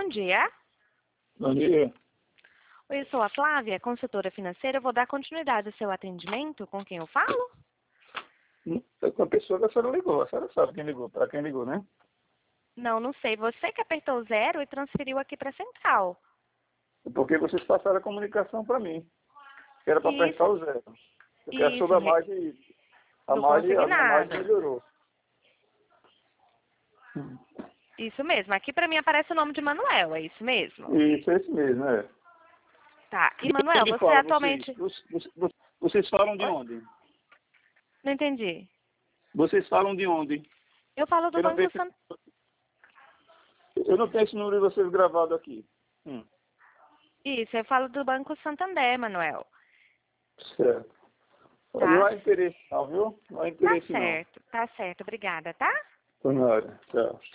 Bom dia. Bom dia. Oi, eu sou a Flávia, consultora financeira. Eu vou dar continuidade ao seu atendimento. Com quem eu falo? Foi com a pessoa que a senhora ligou. A senhora sabe quem ligou, para quem ligou, né? Não, não sei. Você que apertou o 0 e transferiu aqui para a central. Porque vocês passaram a comunicação para mim. Que era para apertar o 0. Porque a Isso, sua margem, do a minha margem consignado. melhorou. Isso mesmo. Aqui para mim aparece o nome de Manuel, é isso mesmo? Isso, é isso mesmo, é. Tá. E De Manuel, onde você fala atualmente... Vocês falam de onde? Não entendi. Vocês falam de onde? Eu falo do Eu não tenho Banco esse, Santander. eu não tenho esse número de vocês gravado aqui. Isso, eu falo do Banco Santander, Manuel. Certo. Tá? Não há interesse não, viu? Não há interesse não. Tá certo. Obrigada, tá? Tô na hora. Tchau.